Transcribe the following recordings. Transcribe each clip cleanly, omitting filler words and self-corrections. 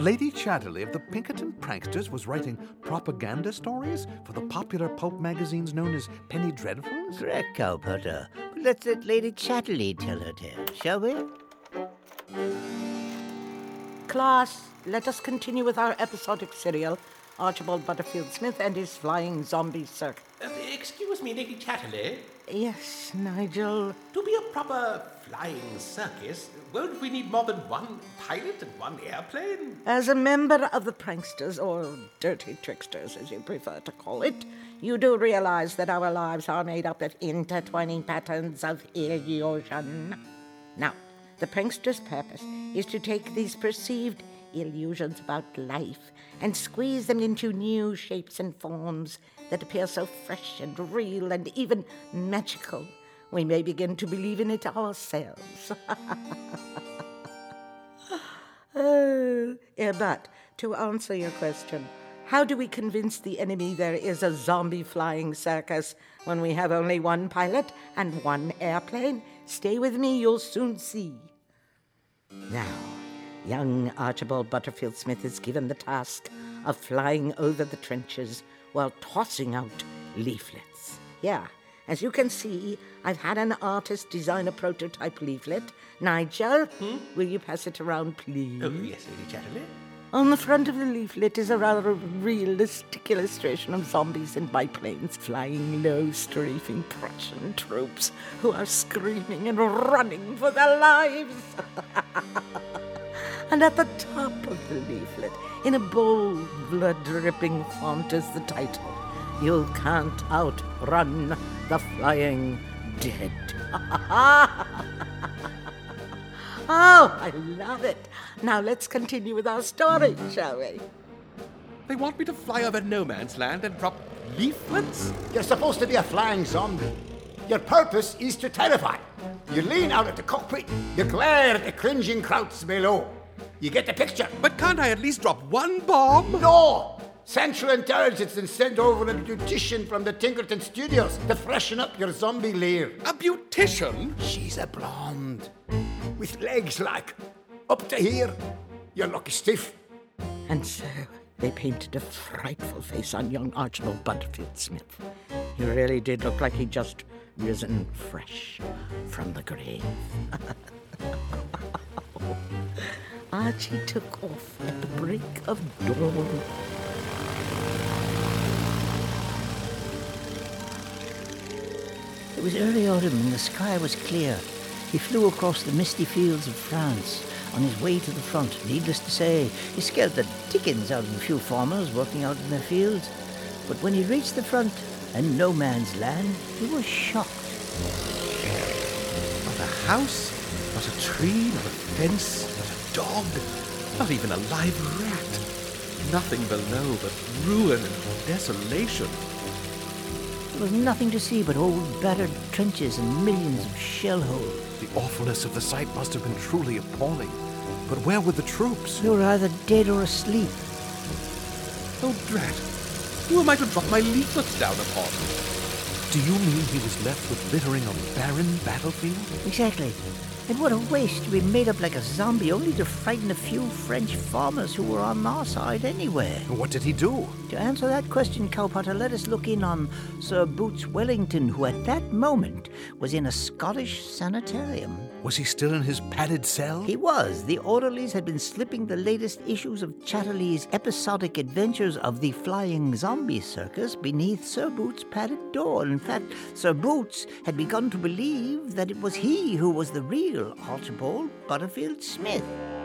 Lady Chatterley of the Pinkerton Pranksters was writing propaganda stories for the popular pulp magazines known as Penny Dreadfuls? Correct, Cowpotter. But let's let Lady Chatterley tell her tale, shall we? Class, let us continue with our episodic serial, Archibald Butterfield Smith and his Flying Zombie Circus. Excuse me, Lady Chatterley. Yes, Nigel. To be a proper flying circus, won't we need more than one pilot and one airplane? As a member of the pranksters, or dirty tricksters as you prefer to call it, you do realize that our lives are made up of intertwining patterns of illusion. Now, the prankster's purpose is to take these perceived illusions about life and squeeze them into new shapes and forms that appear so fresh and real and even magical, we may begin to believe in it ourselves. But to answer your question, how do we convince the enemy there is a zombie flying circus when we have only one pilot and one airplane? Stay with me, you'll soon see. Now, young Archibald Butterfield Smith is given the task of flying over the trenches while tossing out leaflets. Yeah, as you can see, I've had an artist design a prototype leaflet. Nigel, will you pass it around, please? Oh, yes, Lady Chatterley. On the front of the leaflet is a rather realistic illustration of zombies in biplanes flying low, strafing Prussian troops who are screaming and running for their lives. And at the top of the leaflet, in a bold, blood-dripping font, is the title, "You Can't Outrun the Flying Dead." Oh, I love it. Now let's continue with our story, shall we? They want me to fly over no man's land and drop leaflets? You're supposed to be a flying zombie. Your purpose is to terrify. You lean out at the cockpit, you glare at the cringing crowds below. You get the picture? But can't I at least drop one bomb? No! Central Intelligence and send over a beautician from the Tinkerton Studios to freshen up your zombie lair. A beautician? She's a blonde, with legs like up to here. You're lucky stiff. And so they painted a frightful face on young Archibald Butterfield Smith. He really did look like he'd just risen fresh from the grave. Archie took off at the break of dawn. It was early autumn and the sky was clear. He flew across the misty fields of France on his way to the front. Needless to say, he scared the dickens out of a few farmers working out in their fields. But when he reached the front and no man's land, he was shocked. Not a house, not a tree, not a fence, not a dog, not even a live rat. Nothing below but ruin and desolation. There was nothing to see but old battered trenches and millions of shell holes. The awfulness of the sight must have been truly appalling. But where were the troops? They were either dead or asleep. Oh, drat. Who am I to drop my leaflets down upon? Do you mean he was left with littering a barren battlefield? Exactly. And what a waste to be made up like a zombie only to frighten a few French farmers who were on our side anyway. What did he do? To answer that question, Cowpotter, let us look in on Sir Boots Wellington, who at that moment was in a Scottish sanitarium. Was he still in his padded cell? He was. The orderlies had been slipping the latest issues of Chatterley's episodic adventures of the Flying Zombie Circus beneath Sir Boots' padded door. In fact, Sir Boots had begun to believe that it was he who was the real Archibald Butterfield Smith.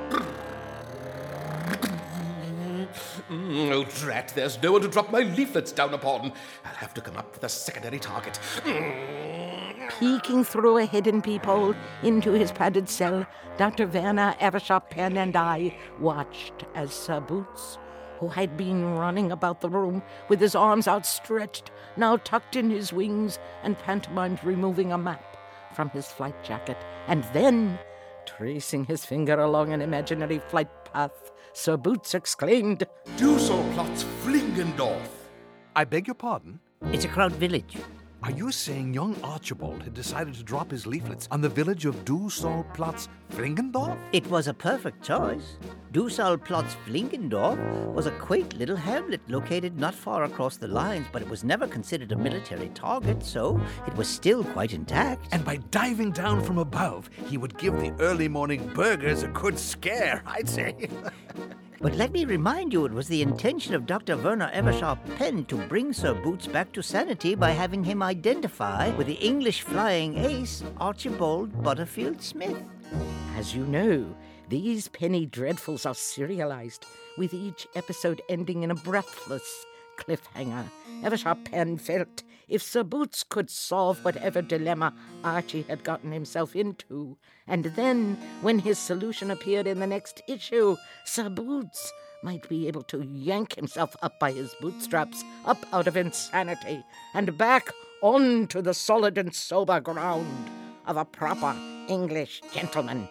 Oh, drat, there's no one to drop my leaflets down upon. I'll have to come up with a secondary target. Peeking through a hidden peephole into his padded cell, Dr. Werner Evershaw Penn and I watched as Sir Boots, who had been running about the room with his arms outstretched, now tucked in his wings, and pantomimed removing a map from his flight jacket, and then, tracing his finger along an imaginary flight path, Sir Boots exclaimed, "Do so plots Flingendorf." I beg your pardon? It's a crowd village. Are you saying young Archibald had decided to drop his leaflets on the village of Dusalplatz Flingendorf? It was a perfect choice. Dusalplatz Flingendorf was a quaint little hamlet located not far across the lines, but it was never considered a military target, so it was still quite intact. And by diving down from above, he would give the early morning burghers a good scare, I'd say. But let me remind you, it was the intention of Dr. Werner Eversharp Penn to bring Sir Boots back to sanity by having him identify with the English flying ace, Archibald Butterfield Smith. As you know, these penny dreadfuls are serialized, with each episode ending in a breathless cliffhanger. Eversharp Penn felt if Sir Boots could solve whatever dilemma Archie had gotten himself into, and then, when his solution appeared in the next issue, Sir Boots might be able to yank himself up by his bootstraps, up out of insanity, and back onto the solid and sober ground of a proper English gentleman.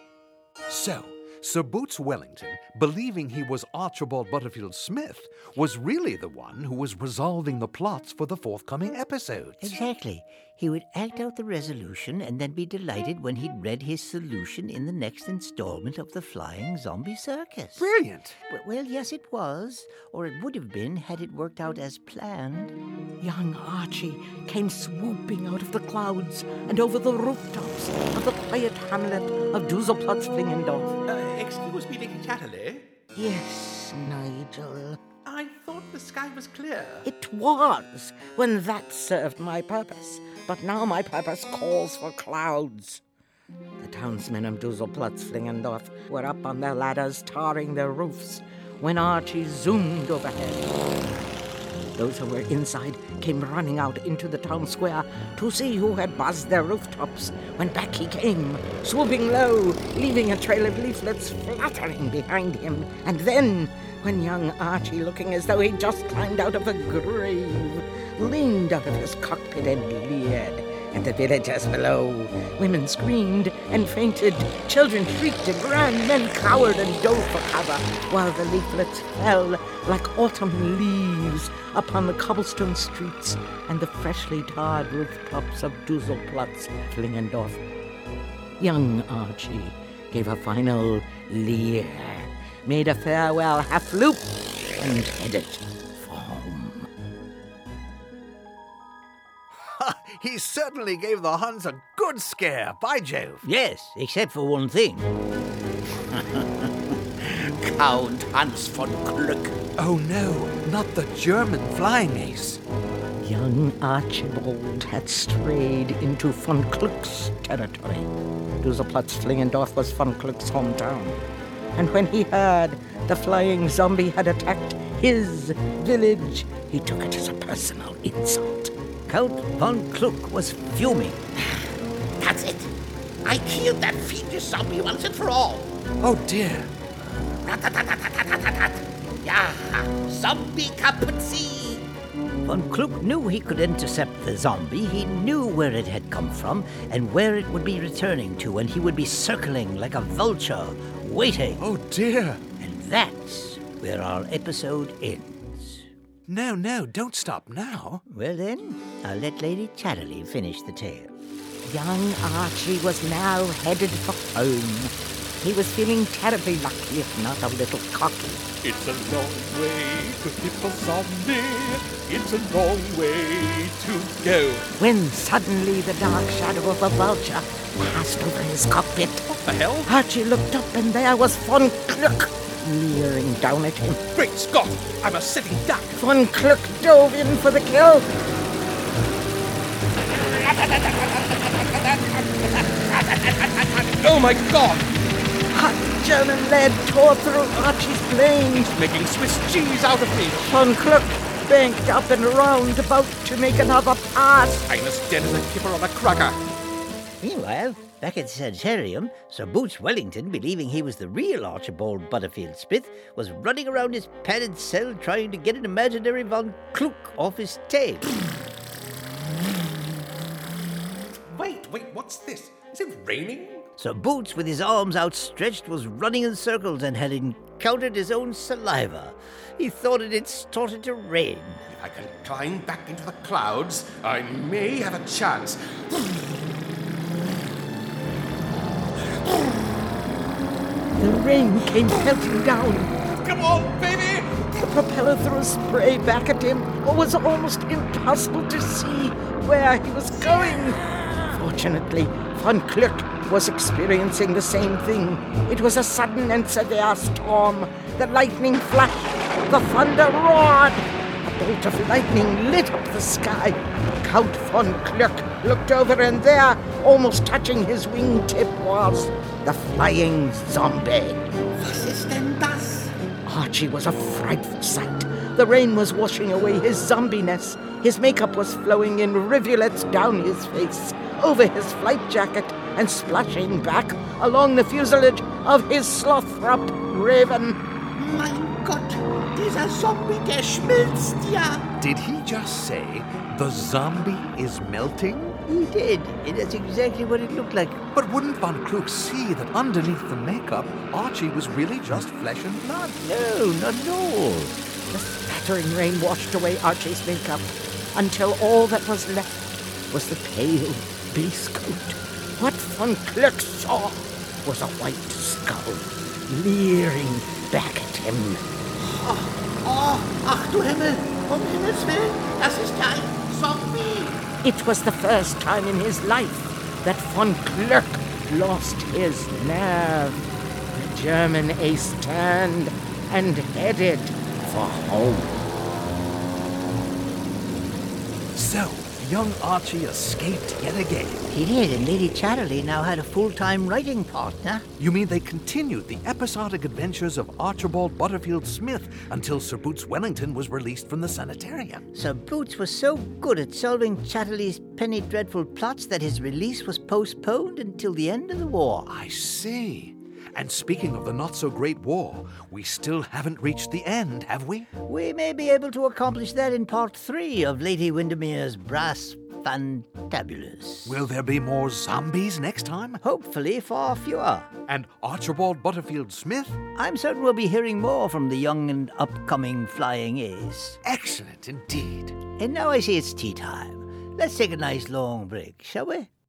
So, Sir Boots Wellington, believing he was Archibald Butterfield Smith, was really the one who was resolving the plots for the forthcoming episodes. Exactly. He would act out the resolution and then be delighted when he'd read his solution in the next installment of the Flying Zombie Circus. Brilliant! Well, yes, it was. Or it would have been had it worked out as planned. Young Archie came swooping out of the clouds and over the rooftops of the quiet hamlet of Duselplatz Flingendorf. Excuse me, Lady Chatterley. Yes, Nigel. I thought the sky was clear. It was, when that served my purpose. But now my purpose calls for clouds. The townsmen of Duselplatz Flingendorf were up on their ladders, tarring their roofs, when Archie zoomed overhead. Those who were inside came running out into the town square to see who had buzzed their rooftops, when back he came, swooping low, leaving a trail of leaflets fluttering behind him. And then, when young Archie, looking as though he'd just climbed out of a grave, leaned out of his cockpit and leered at the villagers below, women screamed and fainted, children shrieked and ran, men cowered and dove for cover, while the leaflets fell like autumn leaves upon the cobblestone streets and the freshly tarred rooftops of Duselplatz Flingendorf. Young Archie gave a final leer, made a farewell half-loop, and headed for home. He certainly gave the Huns a good scare, by Jove. Yes, except for one thing. Count Hans von Kluck. Oh no, not the German flying ace. Young Archibald had strayed into von Kluck's territory. Duselplatz Flingendorf was von Kluck's hometown. And when he heard the flying zombie had attacked his village, he took it as a personal insult. Count von Kluck was fuming. That's it. I killed that fiendish zombie once and for all. Oh dear. Rat-tat-tat-tat-tat-tat. Ja, zombie kaputzi. Von Kluck knew he could intercept the zombie. He knew where it had come from and where it would be returning to, and he would be circling like a vulture, waiting. Oh dear. And that's where our episode ends. No, don't stop now. Well then, I'll let Lady Chatterley finish the tale. Young Archie was now headed for home. He was feeling terribly lucky, if not a little cocky. It's a long way to hit a zombie. It's a long way to go. When suddenly the dark shadow of a vulture passed over his cockpit. What the hell? Archie looked up and there was von Kluck, leering down at him. Great Scott! I'm a sitting duck. Von Kluck dove in for the kill. Oh my God! Hot German lead tore through Archie's plane. Making Swiss cheese out of me. Von Kluck banked up and around, about to make another pass. I'm as dead as a kipper on a cracker. Meanwhile, back at Sanitarium, Sir Boots Wellington, believing he was the real Archibald Butterfield Smith, was running around his padded cell trying to get an imaginary Von Kluck off his tail. Wait, what's this? Is it raining? Sir Boots, with his arms outstretched, was running in circles and had encountered his own saliva. He thought it had started to rain. If I can climb back into the clouds, I may have a chance. The rain came pelting down. Come on, baby! The propeller threw spray back at him. It was almost impossible to see where he was going. Fortunately, Von Kluck was experiencing the same thing. It was a sudden and severe storm. The lightning flashed. The thunder roared. A bolt of lightning lit up the sky. Count von Kluck looked over, and there, almost touching his wingtip, was the flying zombie. Was ist denn das? Archie was a frightful sight. The rain was washing away his zombiness. His makeup was flowing in rivulets down his face, over his flight jacket, and splashing back along the fuselage of his Slothrop Raven. Mein Gott, dieser Zombie, der schmilzt ja. Did he just say the zombie is melting? He did. That's exactly what it looked like. But wouldn't Von Kluck see that underneath the makeup, Archie was really just flesh and blood? No, not at all. The spattering rain washed away Archie's makeup until all that was left was the pale base coat. What Von Kluck saw was a white skull leering back at him. Ach du Himmel, Himmels Willen, das ist ja ein Zombie. It was the first time in his life that Von Kluck lost his nerve. The German ace turned and headed for home. So, young Archie escaped yet again. He did, and Lady Chatterley now had a full-time writing partner. You mean they continued the episodic adventures of Archibald Butterfield Smith until Sir Boots Wellington was released from the sanitarium? Sir Boots was so good at solving Chatterley's penny dreadful plots that his release was postponed until the end of the war. I see. And speaking of the not-so-great war, we still haven't reached the end, have we? We may be able to accomplish that in Part 3 of Lady Windermere's Brass Fantabulous. Will there be more zombies next time? Hopefully far fewer. And Archibald Butterfield Smith? I'm certain we'll be hearing more from the young and upcoming flying ace. Excellent indeed. And now I see it's tea time. Let's take a nice long break, shall we?